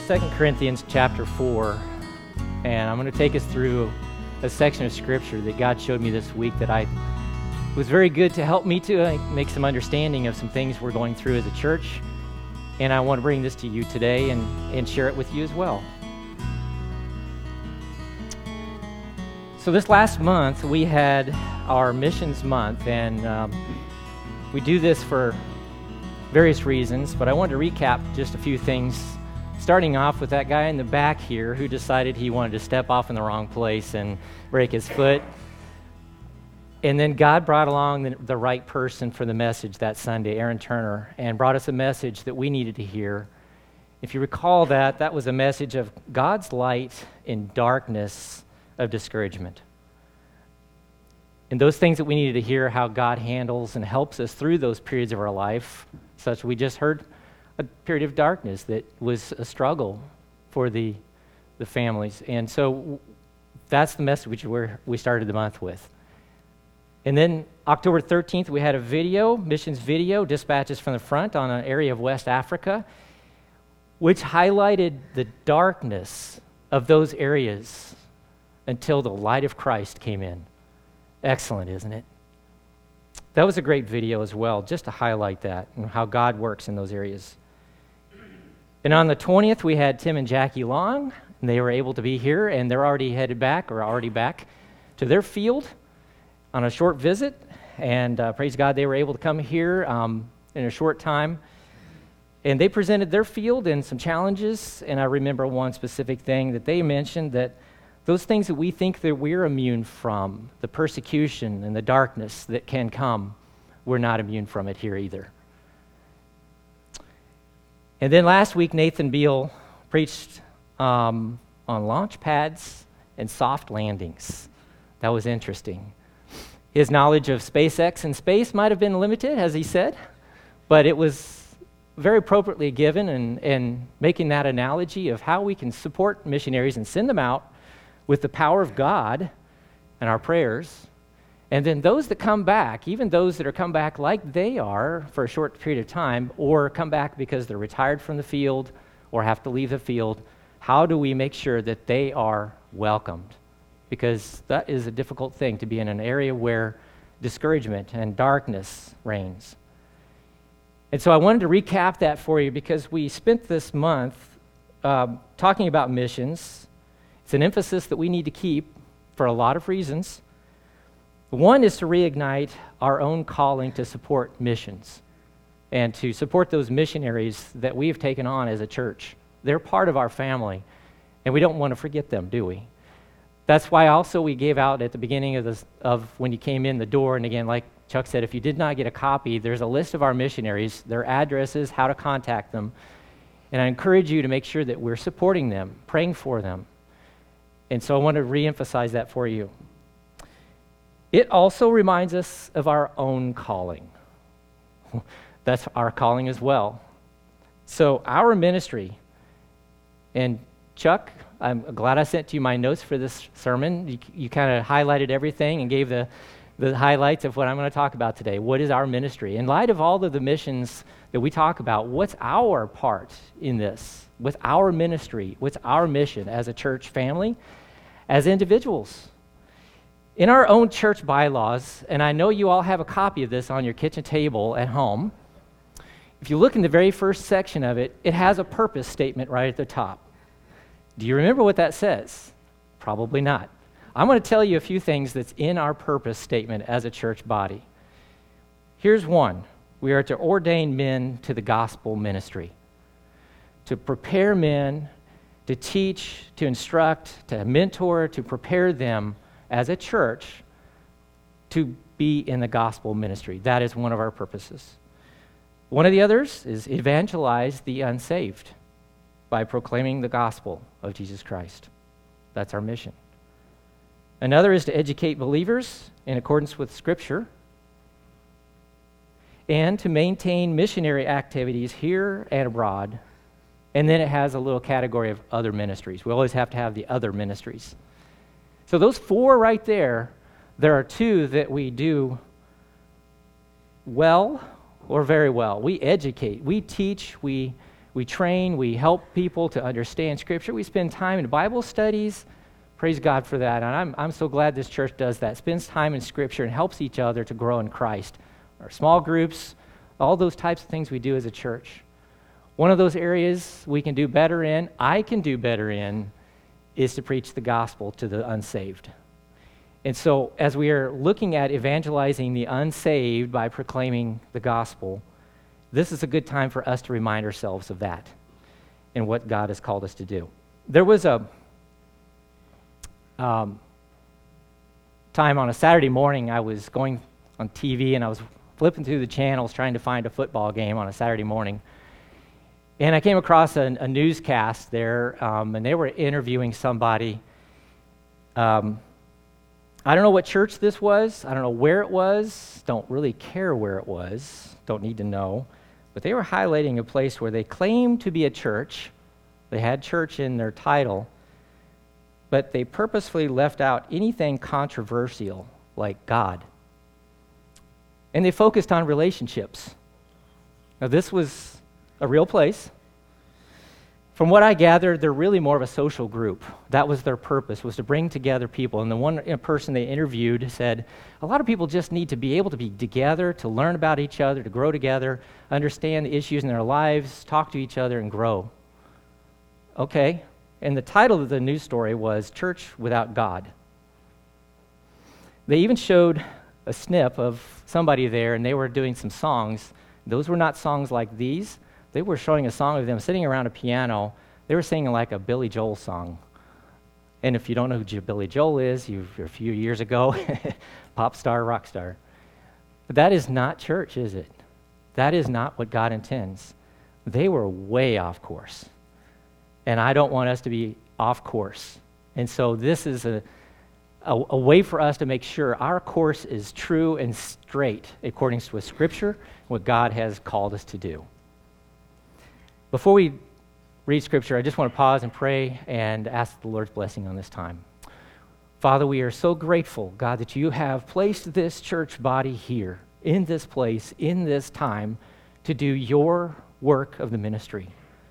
2 Corinthians chapter 4, and I'm going to take us through a section of Scripture that God showed me this week that was very good to help me to make some understanding of some things we're going through as a church, and I want to bring this to you today and share it with you as well. So this last month, we had our Missions Month, and we do this for various reasons, but I wanted to recap just a few things, starting off with that guy in the back here who decided he wanted to step off in the wrong place and break his foot. And then God brought along the right person for the message that Sunday, Aaron Turner, and brought us a message that we needed to hear. If you recall that was a message of God's light in darkness of discouragement. And those things that we needed to hear, how God handles and helps us through those periods of our life, such we just heard a period of darkness that was a struggle for the families. And so that's the message we started the month with. And then October 13th, we had a video, missions video, dispatches from the front on an area of West Africa, which highlighted the darkness of those areas until the light of Christ came in. Excellent, isn't it? That was a great video as well, just to highlight that and how God works in those areas. And on the 20th, we had Tim and Jackie Long, and they were able to be here, and they're already back to their field on a short visit. And praise God, they were able to come here in a short time. And they presented their field and some challenges, and I remember one specific thing that they mentioned, that those things that we think that we're immune from, the persecution and the darkness that can come, we're not immune from it here either. And then last week, Nathan Beal preached on launch pads and soft landings. That was interesting. His knowledge of SpaceX and space might have been limited, as he said, but it was very appropriately given and making that analogy of how we can support missionaries and send them out with the power of God and our prayers. And then those that come back, even those that are come back like they are for a short period of time, or come back because they're retired from the field or have to leave the field, how do we make sure that they are welcomed? Because that is a difficult thing, to be in an area where discouragement and darkness reigns. And so I wanted to recap that for you, because we spent this month talking about missions. It's an emphasis that we need to keep for a lot of reasons. One is to reignite our own calling to support missions and to support those missionaries that we have taken on as a church. They're part of our family, and we don't want to forget them, do we? That's why also we gave out at the beginning of when you came in the door, and again, like Chuck said, if you did not get a copy, there's a list of our missionaries, their addresses, how to contact them, and I encourage you to make sure that we're supporting them, praying for them. And so I want to reemphasize that for you. It also reminds us of our own calling. That's our calling as well. So our ministry, and Chuck, I'm glad I sent you my notes for this sermon. You kind of highlighted everything and gave the highlights of what I'm going to talk about today. What is our ministry? In light of all of the missions that we talk about, what's our part in this? With our ministry, what's our mission as a church family, as individuals? In our own church bylaws, and I know you all have a copy of this on your kitchen table at home, if you look in the very first section of it, it has a purpose statement right at the top. Do you remember what that says? Probably not. I'm going to tell you a few things that's in our purpose statement as a church body. Here's one. We are to ordain men to the gospel ministry, to prepare men, to teach, to instruct, to mentor, to prepare them as a church to be in the gospel ministry. That is one of our purposes. One of the others is evangelize the unsaved by proclaiming the gospel of Jesus Christ. That's our mission. Another is to educate believers in accordance with Scripture and to maintain missionary activities here and abroad. And then it has a little category of other ministries. We always have to have the other ministries. So those four right there, there are two that we do well or very well. We educate, we teach, we We train, we help people to understand Scripture. We spend time in Bible studies. Praise God for that. And I'm so glad this church does that. Spends time in Scripture and helps each other to grow in Christ. Our small groups, all those types of things we do as a church. One of those areas we can do better in, I can do better in, is to preach the gospel to the unsaved. And so as we are looking at evangelizing the unsaved by proclaiming the gospel, this is a good time for us to remind ourselves of that and what God has called us to do. There was a time on a Saturday morning I was going on TV and I was flipping through the channels trying to find a football game on a Saturday morning. And I came across a newscast there, and they were interviewing somebody. I don't know what church this was. I don't know where it was. Don't really care where it was. Don't need to know. But they were highlighting a place where they claimed to be a church. They had church in their title, but they purposefully left out anything controversial like God. And they focused on relationships. Now, this was a real place. From what I gathered, they're really more of a social group. That was their purpose, was to bring together people. And the one person they interviewed said, a lot of people just need to be able to be together, to learn about each other, to grow together, understand the issues in their lives, talk to each other, and grow. Okay, and the title of the news story was Church Without God. They even showed a snip of somebody there, and they were doing some songs. Those were not songs like these. They were showing a song of them sitting around a piano. They were singing like a Billy Joel song. And if you don't know who Billy Joel is, a few years ago, pop star, rock star. But that is not church, is it? That is not what God intends. They were way off course. And I don't want us to be off course. And so this is a way for us to make sure our course is true and straight according to Scripture, what God has called us to do. Before we read Scripture, I just want to pause and pray and ask the Lord's blessing on this time. Father, we are so grateful, God, that you have placed this church body here, in this place, in this time, to do your work of the ministry.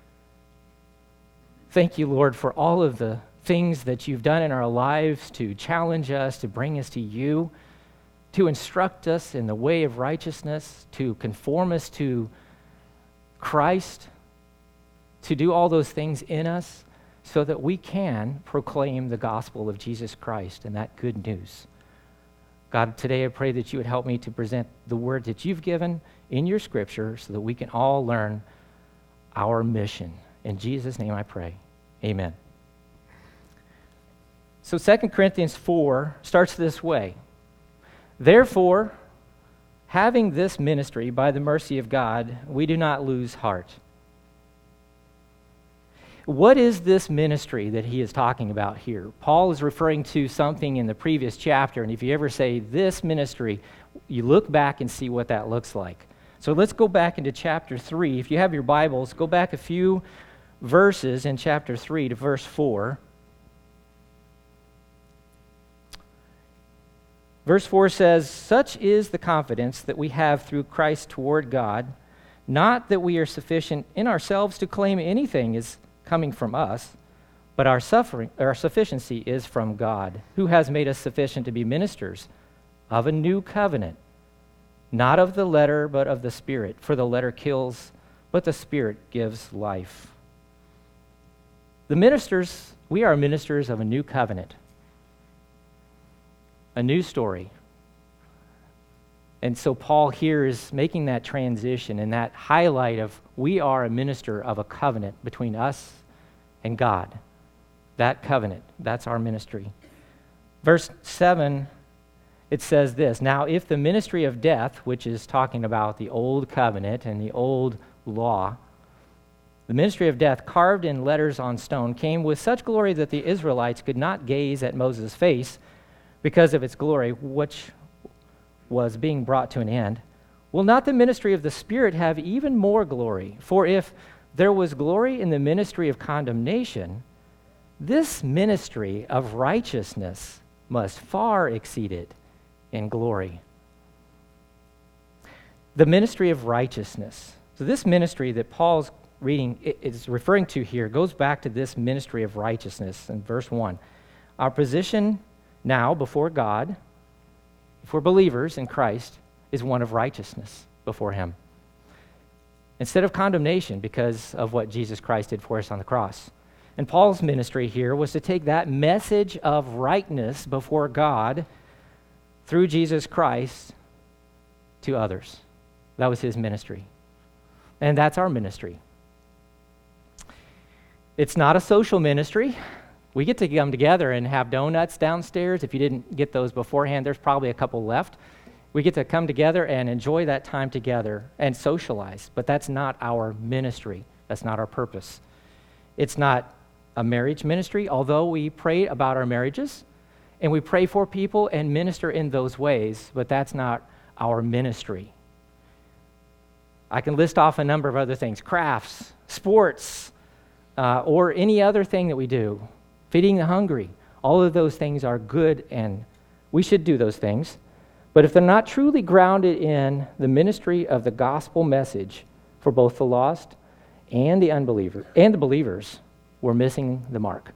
Thank you, Lord, for all of the things that you've done in our lives to challenge us, to bring us to you, to instruct us in the way of righteousness, to conform us to Christ, to do all those things in us so that we can proclaim the gospel of Jesus Christ and that good news. God, today I pray that you would help me to present the word that you've given in your Scripture so that we can all learn our mission. In Jesus' name I pray. Amen. So 2 Corinthians 4 starts this way. Therefore, having this ministry by the mercy of God, we do not lose heart. What is this ministry that he is talking about here? Paul is referring to something in the previous chapter, and if you ever say this ministry, you look back and see what that looks like. So let's go back into chapter 3. If you have your Bibles, go back a few verses in chapter 3 to verse 4. Verse 4 says, "Such is the confidence that we have through Christ toward God, not that we are sufficient in ourselves to claim anything is coming from us, but our sufficiency is from God, who has made us sufficient to be ministers of a new covenant, not of the letter, but of the Spirit. For the letter kills, but the Spirit gives life." We are ministers of a new covenant, a new story. And so Paul here is making that transition and that highlight of we are a minister of a covenant between us and God. That covenant, that's our ministry. Verse 7, it says this, "Now if the ministry of death," which is talking about the old covenant and the old law, "the ministry of death carved in letters on stone came with such glory that the Israelites could not gaze at Moses' face because of its glory, which was being brought to an end, will not the ministry of the Spirit have even more glory? For if there was glory in the ministry of condemnation, this ministry of righteousness must far exceed it in glory." The ministry of righteousness. So this ministry that Paul's reading is referring to here goes back to this ministry of righteousness in verse 1. Our position now before God, if we're believers in Christ, is one of righteousness before him, instead of condemnation because of what Jesus Christ did for us on the cross. And Paul's ministry here was to take that message of rightness before God through Jesus Christ to others. That was his ministry. And that's our ministry. It's not a social ministry. We get to come together and have donuts downstairs. If you didn't get those beforehand, there's probably a couple left. We get to come together and enjoy that time together and socialize. But that's not our ministry. That's not our purpose. It's not a marriage ministry, although we pray about our marriages and we pray for people and minister in those ways, but that's not our ministry. I can list off a number of other things: crafts, sports, or any other thing that we do, feeding the hungry. All of those things are good, and we should do those things. But if they're not truly grounded in the ministry of the gospel message for both the lost and the unbeliever and the believers, we're missing the mark.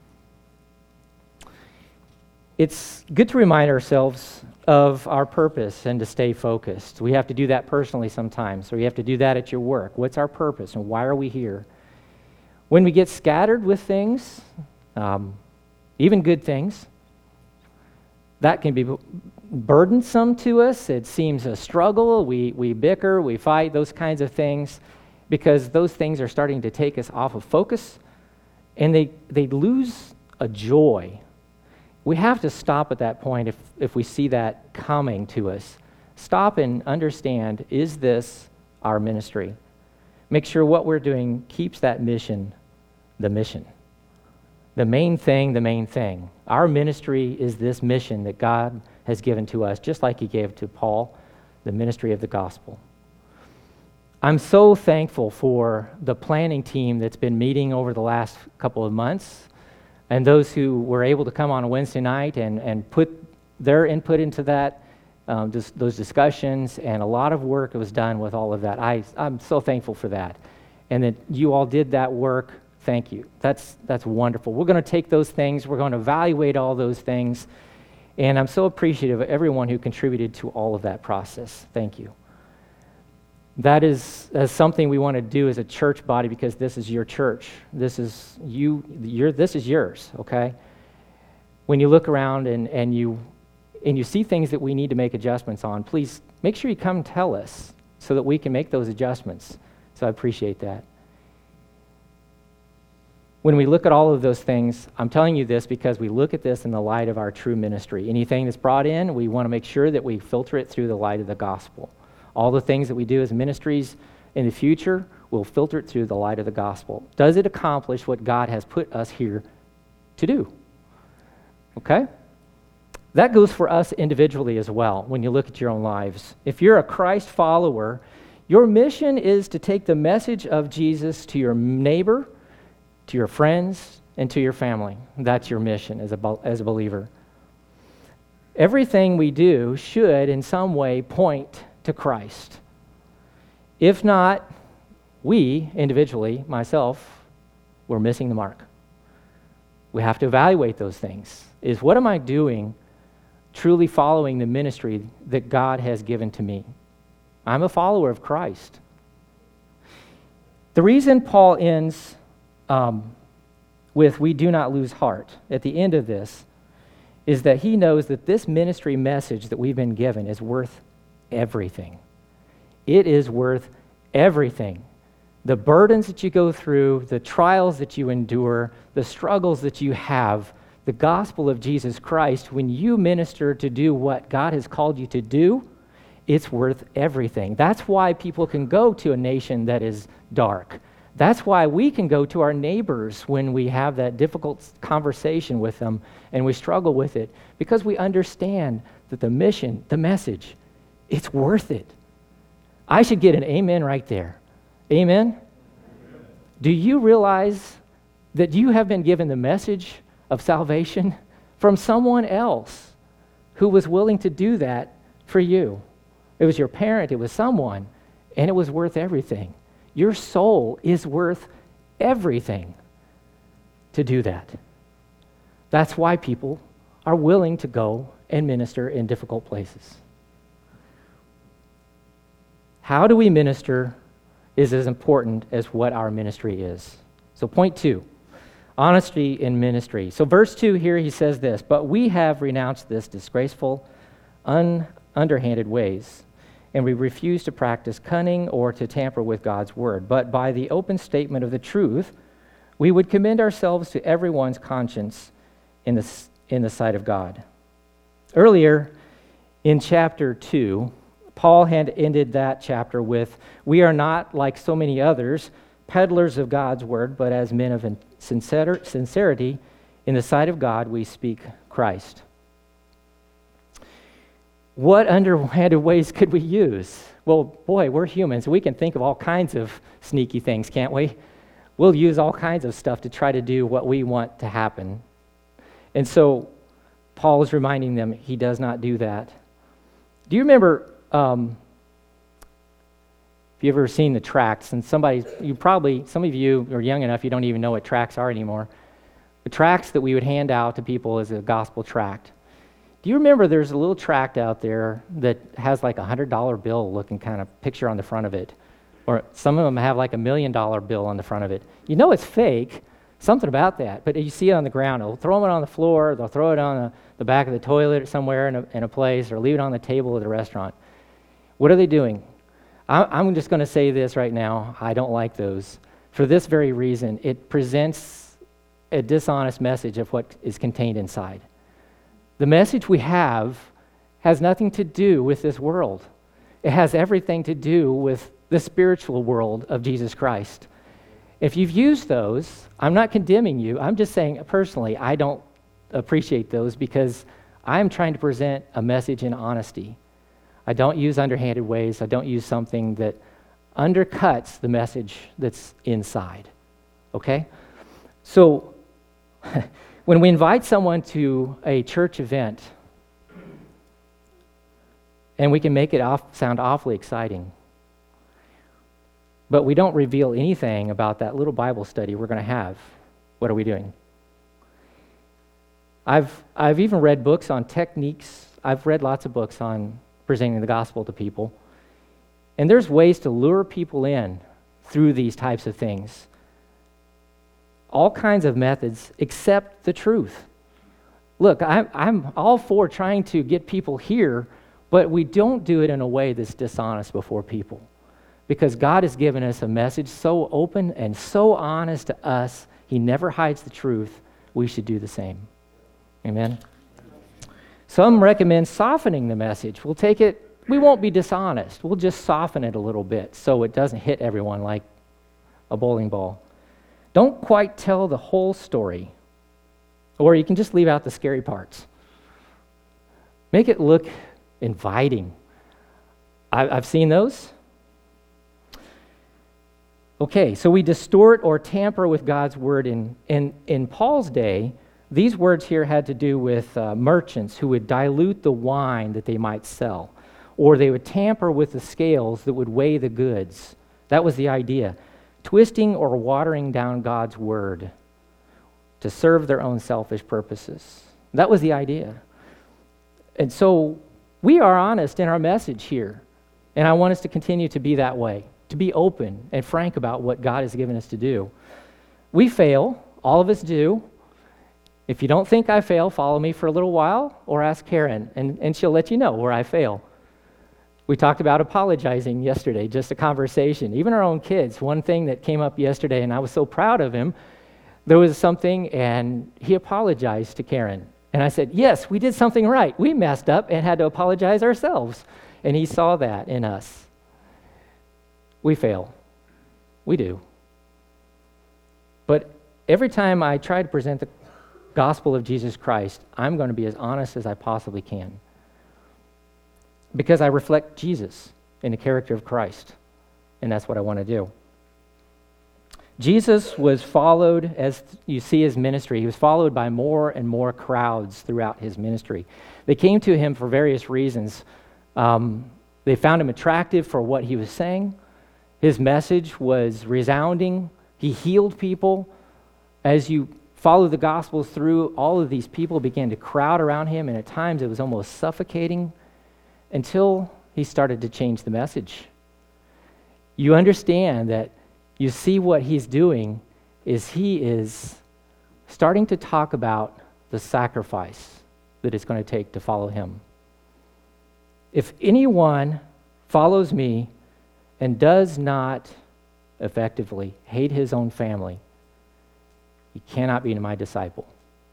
It's good to remind ourselves of our purpose and to stay focused. We have to do that personally sometimes, so you have to do that at your work. What's our purpose and why are we here? When we get scattered with things, even good things, that can be burdensome to us. It seems a struggle. We bicker, we fight, those kinds of things, because those things are starting to take us off of focus, and they lose a joy. We have to stop at that point if we see that coming to us. Stop and understand, is this our ministry? Make sure what we're doing keeps that mission the mission. The main thing. Our ministry is this mission that God has given to us, just like he gave to Paul, the ministry of the gospel. I'm so thankful for the planning team that's been meeting over the last couple of months, and those who were able to come on a Wednesday night and put their input into that, those discussions, and a lot of work was done with all of that. I'm so thankful for that. And that you all did that work. Thank you. That's wonderful. We're going to take those things, we're going to evaluate all those things, and I'm so appreciative of everyone who contributed to all of that process. Thank you. That is something we want to do as a church body, because this is your church. This is this is yours, okay? When you look around and you see things that we need to make adjustments on, please make sure you come and tell us so that we can make those adjustments. So I appreciate that. When we look at all of those things, I'm telling you this because we look at this in the light of our true ministry. Anything that's brought in, we want to make sure that we filter it through the light of the gospel. All the things that we do as ministries in the future, we'll filter it through the light of the gospel. Does it accomplish what God has put us here to do? Okay? That goes for us individually as well when you look at your own lives. If you're a Christ follower, your mission is to take the message of Jesus to your neighbor, to your friends, and to your family. That's your mission as a believer. Everything we do should in some way point to Christ. If not, we individually, myself, we're missing the mark. We have to evaluate those things. Is what am I doing truly following the ministry that God has given to me? I'm a follower of Christ. The reason Paul ends with "we do not lose heart" at the end of this is that he knows that this ministry message that we've been given is worth everything. It is worth everything. The burdens that you go through, the trials that you endure, the struggles that you have, the gospel of Jesus Christ, when you minister to do what God has called you to do, it's worth everything. That's why people can go to a nation that is dark. That's why we can go to our neighbors when we have that difficult conversation with them and we struggle with it, because we understand that the mission, the message, it's worth it. I should get an amen right there. Amen? Do you realize that you have been given the message of salvation from someone else who was willing to do that for you? It was your parent, it was someone, and it was worth everything. Your soul is worth everything to do that. That's why people are willing to go and minister in difficult places. How do we minister is as important as what our ministry is. So point 2, honesty in ministry. So verse 2 here, he says this, but we have renounced this disgraceful, underhanded ways, and we refuse to practice cunning or to tamper with God's word. But by the open statement of the truth, we would commend ourselves to everyone's conscience in the sight of God. Earlier in chapter 2, Paul had ended that chapter with, we are not like so many others, peddlers of God's word, but as men of sincerity in the sight of God, we speak Christ. What underhanded ways could we use? Well, boy, we're humans. We can think of all kinds of sneaky things, can't we? We'll use all kinds of stuff to try to do what we want to happen. And so Paul is reminding them he does not do that. Do you remember, if you've ever seen the tracts, and some of you are young enough, you don't even know what tracts are anymore. The tracts that we would hand out to people is a gospel tract. Do you remember there's a little tract out there that has like a $100 bill looking kind of picture on the front of it? Or some of them have like $1 million bill on the front of it. You know it's fake, something about that, but you see it on the ground. They'll throw it on the floor, they'll throw it on the back of the toilet somewhere in a place, or leave it on the table at a restaurant. What are they doing? I'm just going to say this right now. I don't like those. For this very reason, it presents a dishonest message of what is contained inside. The message we have has nothing to do with this world. It has everything to do with the spiritual world of Jesus Christ. If you've used those, I'm not condemning you. I'm just saying personally, I don't appreciate those because I'm trying to present a message in honesty. I don't use underhanded ways. I don't use something that undercuts the message that's inside. Okay? So, when we invite someone to a church event, and we can make it sound awfully exciting, but we don't reveal anything about that little Bible study we're going to have, what are we doing? I've even read books on techniques. I've read lots of books on presenting the gospel to people. And there's ways to lure people in through these types of things. All kinds of methods except the truth. Look, I'm all for trying to get people here, but we don't do it in a way that's dishonest before people. Because God has given us a message so open and so honest to us, He never hides the truth. We should do the same. Amen? Some recommend softening the message. We won't be dishonest. We'll just soften it a little bit so it doesn't hit everyone like a bowling ball. Don't quite tell the whole story, or you can just leave out the scary parts. Make it look inviting. I've seen those. Okay, so we distort or tamper with God's word. In Paul's day, these words here had to do with merchants who would dilute the wine that they might sell, or they would tamper with the scales that would weigh the goods. That was the idea. Twisting or watering down God's word to serve their own selfish purposes. That was the idea. And so we are honest in our message here, and I want us to continue to be that way, to be open and frank about what God has given us to do. We fail, all of us do. If you don't think I fail, follow me for a little while or ask Karen, and she'll let you know where I fail. We talked about apologizing yesterday, just a conversation. Even our own kids, one thing that came up yesterday, and I was so proud of him, there was something, and he apologized to Karen. And I said, yes, we did something right. We messed up and had to apologize ourselves. And he saw that in us. We fail. We do. But every time I try to present the gospel of Jesus Christ, I'm going to be as honest as I possibly can. Because I reflect Jesus in the character of Christ. And that's what I want to do. Jesus was followed, as you see his ministry, he was followed by more and more crowds throughout his ministry. They came to him for various reasons. They found him attractive for what he was saying. His message was resounding. He healed people. As you follow the Gospels through, all of these people began to crowd around him, and at times it was almost suffocating until he started to change the message. You understand that you see what he's doing is he is starting to talk about the sacrifice that it's going to take to follow him. If anyone follows me and does not effectively hate his own family, he cannot be my disciple.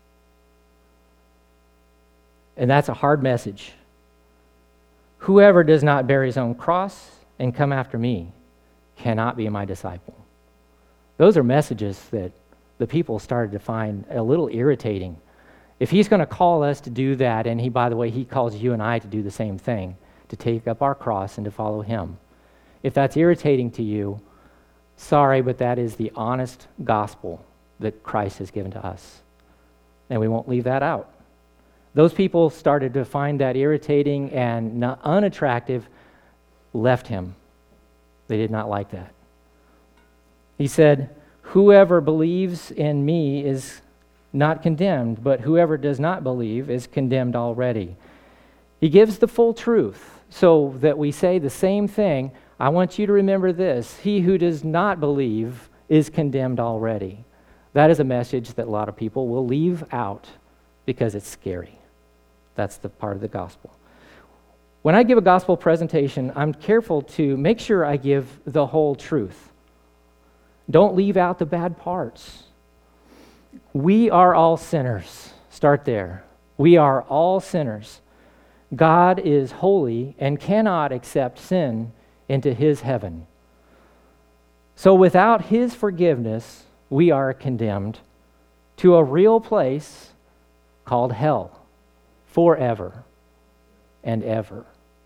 And that's a hard message. Whoever does not bear his own cross and come after me cannot be my disciple. Those are messages that the people started to find a little irritating. If he's going to call us to do that, and he, by the way, he calls you and I to do the same thing, to take up our cross and to follow him. If that's irritating to you, sorry, but that is the honest gospel that Christ has given to us. And we won't leave that out. Those people started to find that irritating and unattractive, left him. They did not like that. He said, whoever believes in me is not condemned, but whoever does not believe is condemned already. He gives the full truth so that we say the same thing. I want you to remember this. He who does not believe is condemned already. That is a message that a lot of people will leave out because it's scary. That's the part of the gospel. When I give a gospel presentation, I'm careful to make sure I give the whole truth. Don't leave out the bad parts. We are all sinners. Start there. We are all sinners. God is holy and cannot accept sin into his heaven. So without his forgiveness, we are condemned to a real place called hell forever and ever.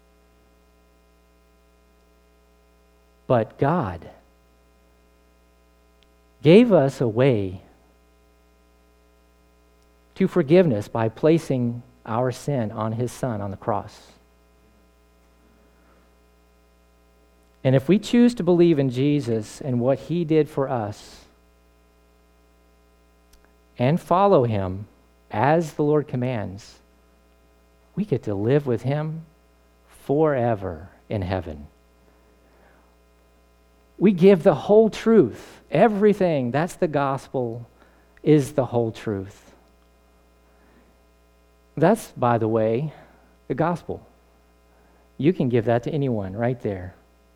But God gave us a way to forgiveness by placing our sin on his Son on the cross. And if we choose to believe in Jesus and what he did for us and follow him as the Lord commands, we get to live with him forever in heaven. We give the whole truth. Everything, that's the gospel, is the whole truth. That's, by the way, the gospel. You can give that to anyone right there.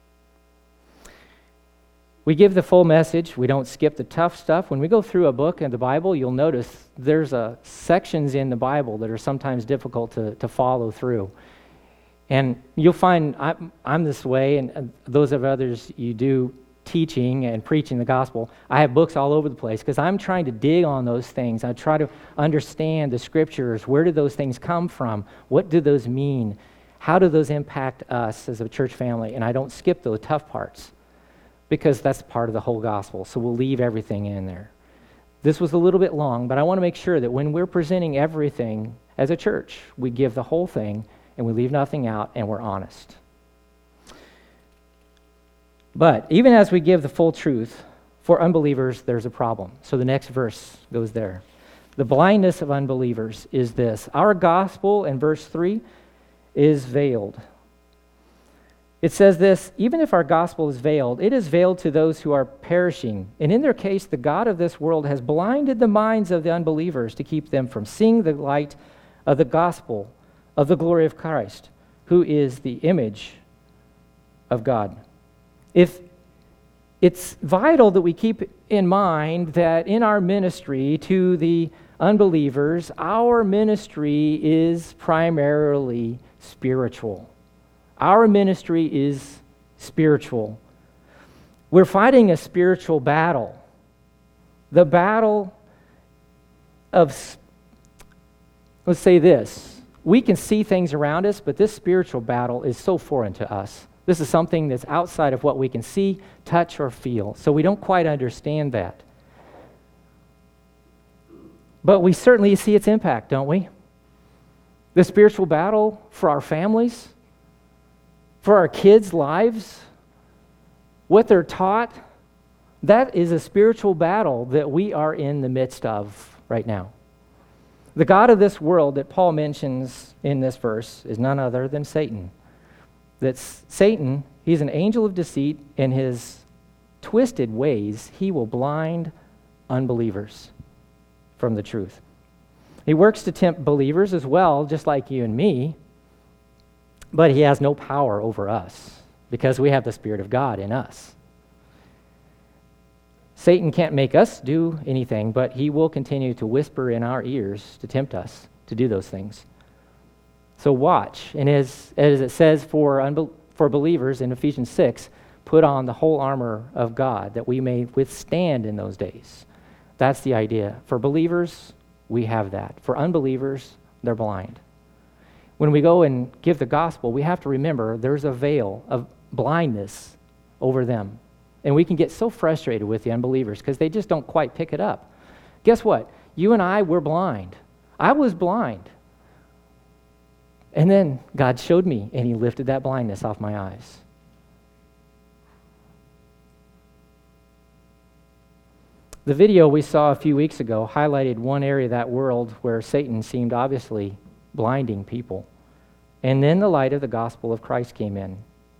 We give the full message. We don't skip the tough stuff. When we go through a book in the Bible, you'll notice there's sections in the Bible that are sometimes difficult to follow through. And you'll find I'm this way, and those of others you do teaching and preaching the gospel. I have books all over the place because I'm trying to dig on those things. I try to understand the scriptures. Where do those things come from? What do those mean? How do those impact us as a church family? And I don't skip the tough parts because that's part of the whole gospel. So we'll leave everything in there. This was a little bit long, but I want to make sure that when we're presenting everything as a church, we give the whole thing and we leave nothing out and we're honest. But even as we give the full truth, for unbelievers, there's a problem. So the next verse goes there. The blindness of unbelievers is this. Our gospel, in verse 3, is veiled. It says this, even if our gospel is veiled, it is veiled to those who are perishing. And in their case, the God of this world has blinded the minds of the unbelievers to keep them from seeing the light of the gospel of the glory of Christ, who is the image of God. If it's vital that we keep in mind that in our ministry to the unbelievers, our ministry is primarily spiritual. Our ministry is spiritual. We're fighting a spiritual battle. The battle of, let's say this, we can see things around us, but this spiritual battle is so foreign to us. This is something that's outside of what we can see, touch, or feel. So we don't quite understand that. But we certainly see its impact, don't we? The spiritual battle for our families, for our kids' lives, what they're taught, that is a spiritual battle that we are in the midst of right now. The god of this world that Paul mentions in this verse is none other than Satan. That's Satan, he's an angel of deceit. In his twisted ways, he will blind unbelievers from the truth. He works to tempt believers as well, just like you and me, but he has no power over us because we have the Spirit of God in us. Satan can't make us do anything, but he will continue to whisper in our ears to tempt us to do those things. So watch, and as it says for believers in Ephesians 6, put on the whole armor of God that we may withstand in those days. That's the idea. For believers, we have that. For unbelievers, they're blind. When we go and give the gospel, we have to remember there's a veil of blindness over them. And we can get so frustrated with the unbelievers because they just don't quite pick it up. Guess what? You and I were blind. I was blind. And then God showed me, and he lifted that blindness off my eyes. The video we saw a few weeks ago highlighted one area of that world where Satan seemed obviously blinding people. And then the light of the gospel of Christ came in.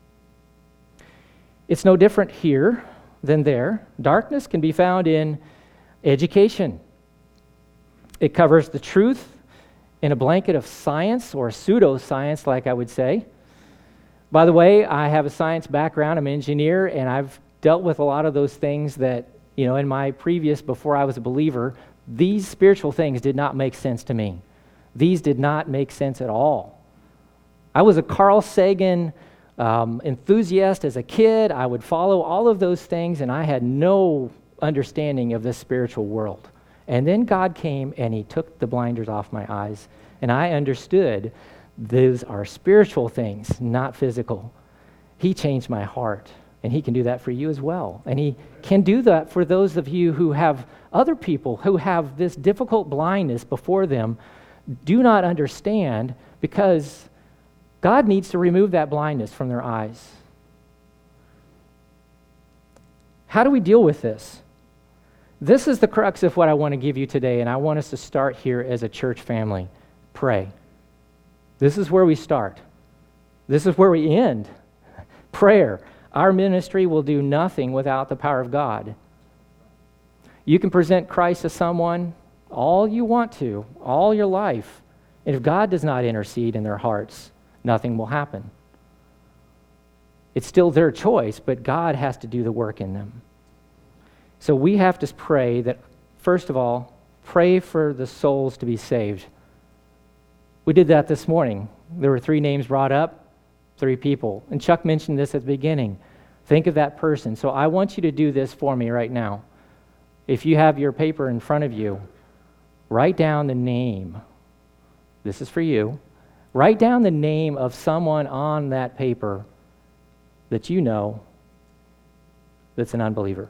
It's no different here than there. Darkness can be found in education. It covers the truth in a blanket of science, or pseudoscience, like I would say. By the way, I have a science background. I'm an engineer, and I've dealt with a lot of those things that, in my previous, before I was a believer, these spiritual things did not make sense to me. These did not make sense at all. I was a Carl Sagan enthusiast as a kid. I would follow all of those things, and I had no understanding of this spiritual world. And then God came, and he took the blinders off my eyes, and I understood those are spiritual things, not physical. He changed my heart, and he can do that for you as well. And he can do that for those of you who have other people who have this difficult blindness before them, do not understand, because God needs to remove that blindness from their eyes. How do we deal with this? This is the crux of what I want to give you today, and I want us to start here as a church family. Pray. This is where we start. This is where we end. Prayer. Our ministry will do nothing without the power of God. You can present Christ to someone all you want to, all your life, and if God does not intercede in their hearts, nothing will happen. It's still their choice, but God has to do the work in them. So we have to pray that, first of all, pray for the souls to be saved. We did that this morning. There were 3 names brought up, 3 people. And Chuck mentioned this at the beginning. Think of that person. So I want you to do this for me right now. If you have your paper in front of you, write down the name. This is for you. Write down the name of someone on that paper that you know that's an unbeliever,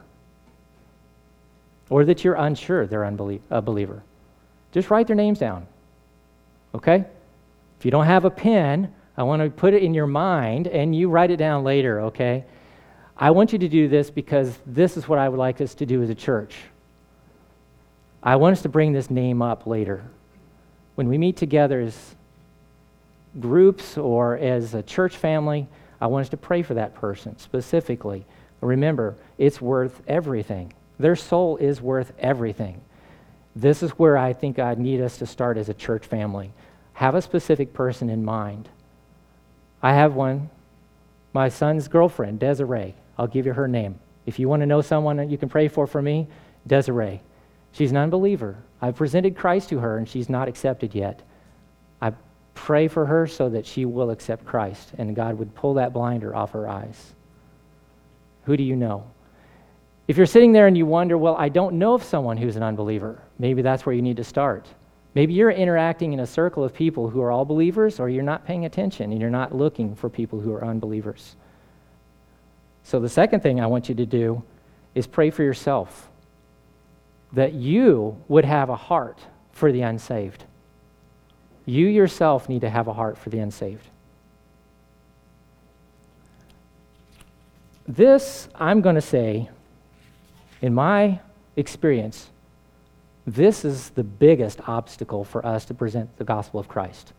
or that you're unsure they're a believer. Just write their names down, okay? If you don't have a pen, I want to put it in your mind, and you write it down later, okay? I want you to do this because this is what I would like us to do as a church. I want us to bring this name up later. When we meet together as groups or as a church family, I want us to pray for that person specifically. Remember, it's worth everything. Their soul is worth everything. This is where I think I need us to start as a church family. Have a specific person in mind. I have one. My son's girlfriend, Desiree. I'll give you her name. If you want to know someone that you can pray for me, Desiree. She's an unbeliever. I've presented Christ to her, and she's not accepted yet. I pray for her so that she will accept Christ, and God would pull that blinder off her eyes. Who do you know? If you're sitting there and you wonder, well, I don't know of someone who's an unbeliever, maybe that's where you need to start. Maybe you're interacting in a circle of people who are all believers, or you're not paying attention and you're not looking for people who are unbelievers. So the second thing I want you to do is pray for yourself, that you would have a heart for the unsaved. You yourself need to have a heart for the unsaved. This, I'm going to say, in my experience, this is the biggest obstacle for us to present the gospel of Christ.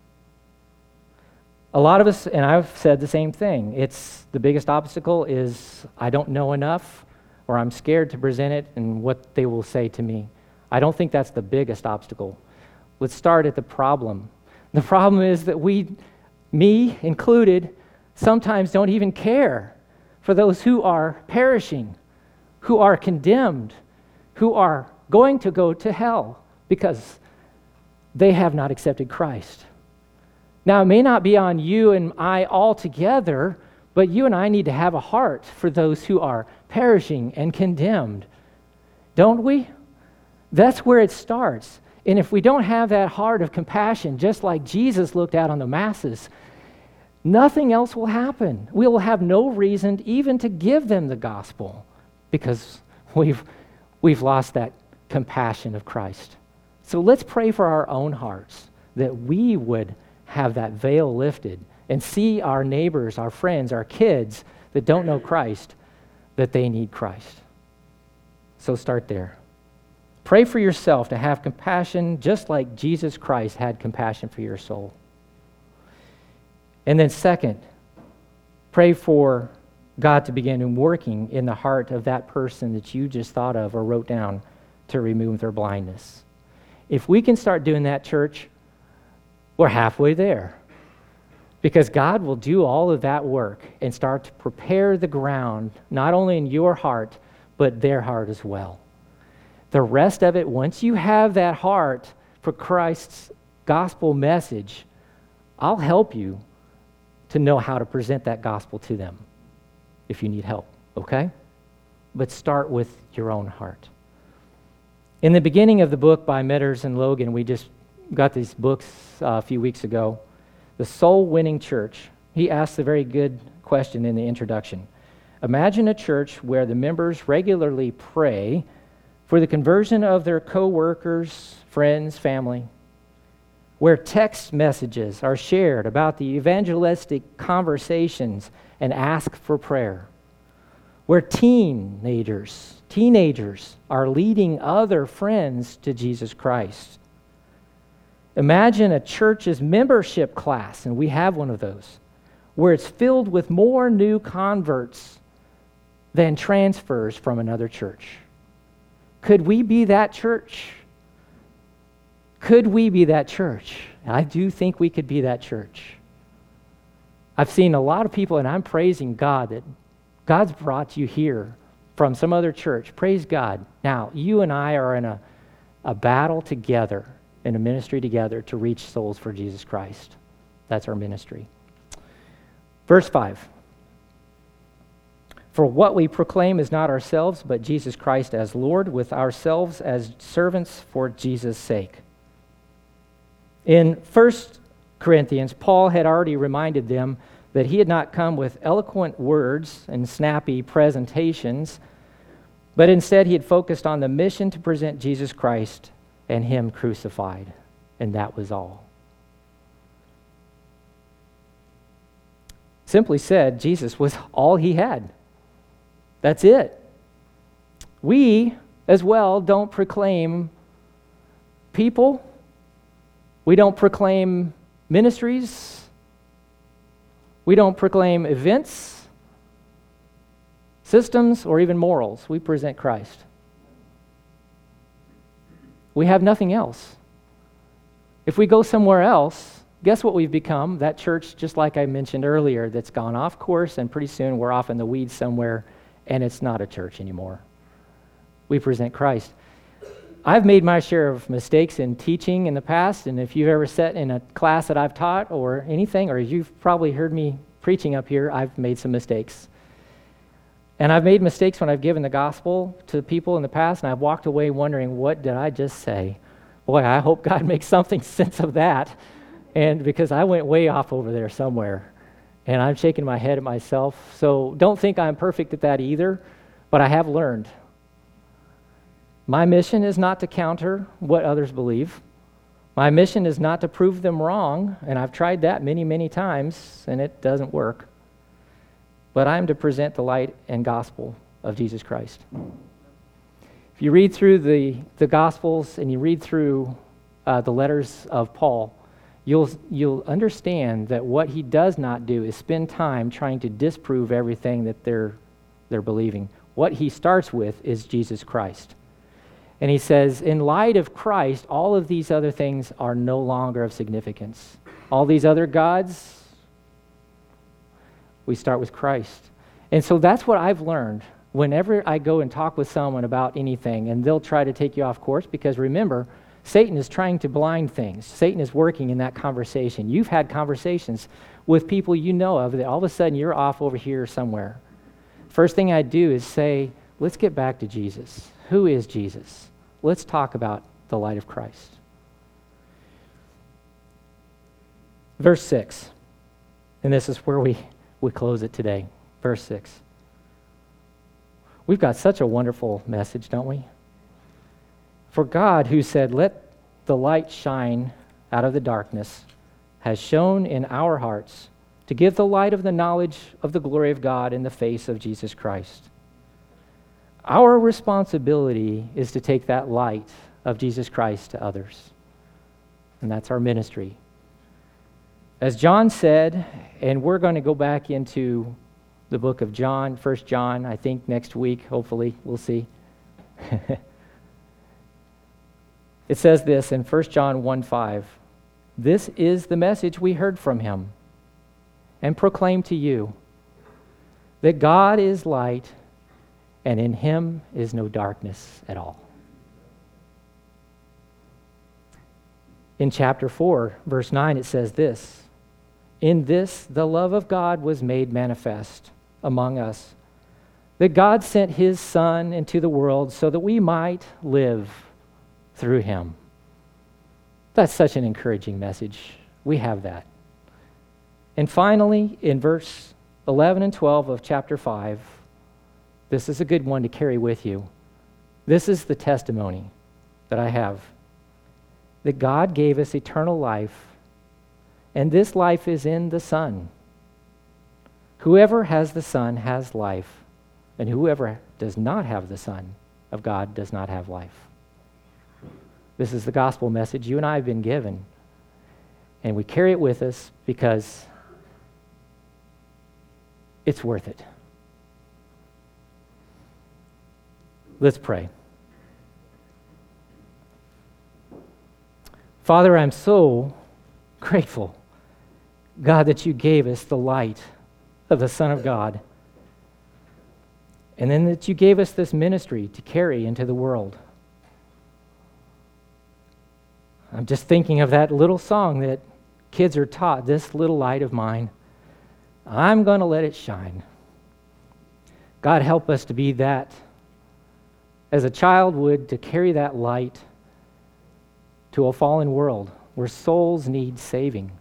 A lot of us, and I've said the same thing, it's the biggest obstacle is I don't know enough, or I'm scared to present it and what they will say to me. I don't think that's the biggest obstacle. Let's start at the problem. The problem is that we, me included, sometimes don't even care for those who are perishing, who are condemned, who are going to go to hell because they have not accepted Christ. Now, it may not be on you and I altogether, but you and I need to have a heart for those who are perishing and condemned. Don't we? That's where it starts. And if we don't have that heart of compassion, just like Jesus looked out on the masses, nothing else will happen. We will have no reason even to give them the gospel because we've lost that compassion of Christ. So let's pray for our own hearts that we would have that veil lifted and see our neighbors, our friends, our kids that don't know Christ, that they need Christ. So start there. Pray for yourself to have compassion just like Jesus Christ had compassion for your soul. And then second, pray for God to begin working in the heart of that person that you just thought of or wrote down to remove their blindness. If we can start doing that, church, we're halfway there. Because God will do all of that work and start to prepare the ground, not only in your heart, but their heart as well. The rest of it, once you have that heart for Christ's gospel message, I'll help you to know how to present that gospel to them if you need help, okay? But start with your own heart. In the beginning of the book by Metters and Logan, we just got these books a few weeks ago, The Soul Winning Church. He asked a very good question in the introduction. Imagine a church where the members regularly pray for the conversion of their co-workers, friends, family, where text messages are shared about the evangelistic conversations and ask for prayer, where teenagers are leading other friends to Jesus Christ. Imagine a church's membership class, and we have one of those, where it's filled with more new converts than transfers from another church. Could we be that church? Could we be that church? I do think we could be that church. I've seen a lot of people, and I'm praising God that God's brought you here from some other church. Praise God. Now, you and I are in a battle together, in a ministry together to reach souls for Jesus Christ. That's our ministry. Verse 5. For what we proclaim is not ourselves, but Jesus Christ as Lord, with ourselves as servants for Jesus' sake. In 1 Corinthians, Paul had already reminded them that he had not come with eloquent words and snappy presentations, but instead he had focused on the mission to present Jesus Christ and him crucified, and that was all. Simply said, Jesus was all he had. That's it. We, as well, don't proclaim people. We don't proclaim ministries. We don't proclaim events, systems, or even morals. We present Christ. We have nothing else. If we go somewhere else, guess what we've become? That church, just like I mentioned earlier, that's gone off course, and pretty soon we're off in the weeds somewhere, and it's not a church anymore. We present Christ. I've made my share of mistakes in teaching in the past, and if you've ever sat in a class that I've taught or anything, or you've probably heard me preaching up here, I've made some mistakes. And I've made mistakes when I've given the gospel to people in the past, and I've walked away wondering, what did I just say? Boy, I hope God makes something sense of that. And because I went way off over there somewhere, and I'm shaking my head at myself. So don't think I'm perfect at that either, but I have learned. My mission is not to counter what others believe. My mission is not to prove them wrong, and I've tried that many, many times, and it doesn't work. but I am to present the light and gospel of Jesus Christ. If you read through the Gospels and you read through the letters of Paul, you'll understand that what he does not do is spend time trying to disprove everything that they're believing. What he starts with is Jesus Christ. And he says, in light of Christ, all of these other things are no longer of significance. All these other gods, we start with Christ. And so that's what I've learned whenever I go and talk with someone about anything, and they'll try to take you off course, because remember, Satan is trying to blind things. Satan is working in that conversation. You've had conversations with people you know of that all of a sudden you're off over here somewhere. First thing I do is say, let's get back to Jesus. Who is Jesus? Let's talk about the light of Christ. Verse 6, and this is where we close it today. Verse 6. We've got such a wonderful message, don't we? For God, who said, let the light shine out of the darkness, has shone in our hearts to give the light of the knowledge of the glory of God in the face of Jesus Christ. Our responsibility is to take that light of Jesus Christ to others. And that's our ministry. As John said, and we're going to go back into the book of John, 1 John, I think next week, hopefully, we'll see. It says this in 1 John 1:5, this is the message we heard from him and proclaim to you, that God is light, and in him is no darkness at all. In chapter 4, verse 9, it says this, in this the love of God was made manifest among us, that God sent his Son into the world so that we might live through him. That's such an encouraging message. We have that. And finally, in verse 11 and 12 of chapter 5, this is a good one to carry with you. This is the testimony that I have, that God gave us eternal life, and this life is in the Son. Whoever has the Son has life, and whoever does not have the Son of God does not have life. This is the gospel message you and I have been given, and we carry it with us because it's worth it. Let's pray. Father, I'm so grateful, God, that you gave us the light of the Son of God, and then that you gave us this ministry to carry into the world. I'm just thinking of that little song that kids are taught, this little light of mine, I'm going to let it shine. God, help us to be that, as a child would, to carry that light to a fallen world where souls need saving.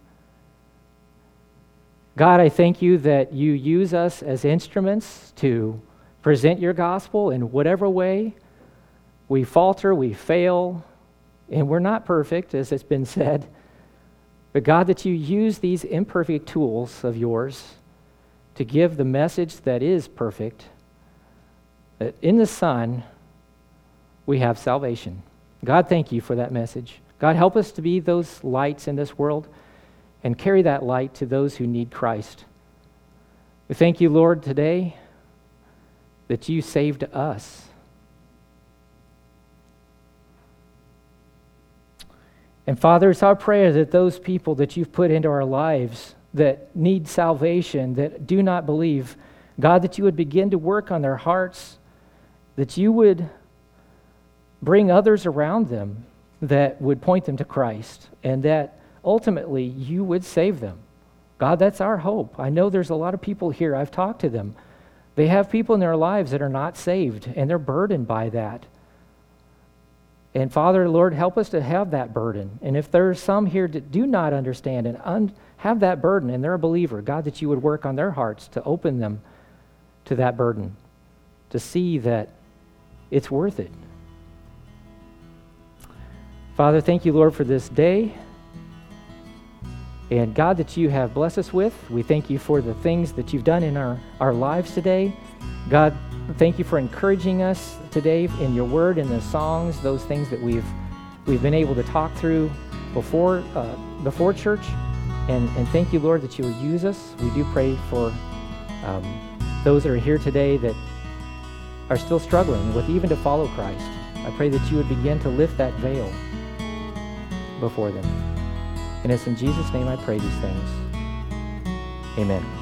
God, I thank you that you use us as instruments to present your gospel in whatever way. We falter, we fail, and we're not perfect, as it's been said. But God, that you use these imperfect tools of yours to give the message that is perfect, that in the Son we have salvation. God, thank you for that message. God, help us to be those lights in this world and carry that light to those who need Christ. We thank you, Lord, today that you saved us. And Father, it's our prayer that those people that you've put into our lives that need salvation, that do not believe, God, that you would begin to work on their hearts, that you would bring others around them that would point them to Christ, and that ultimately you would save them. God, that's our hope. I know there's a lot of people here, I've talked to them. They have people in their lives that are not saved, and they're burdened by that. And Father, Lord, help us to have that burden. And if there are some here that do not understand and have that burden, and they're a believer, God, that you would work on their hearts to open them to that burden, to see that it's worth it. Father, thank you, Lord, for this day. And God, that you have blessed us with, we thank you for the things that you've done in our lives today. God, thank you for encouraging us today in your word and the songs, those things that we've been able to talk through before church. And thank you, Lord, that you will use us. We do pray for those that are here today that are still struggling with even to follow Christ. I pray that you would begin to lift that veil before them. And it's in Jesus' name I pray these things. Amen.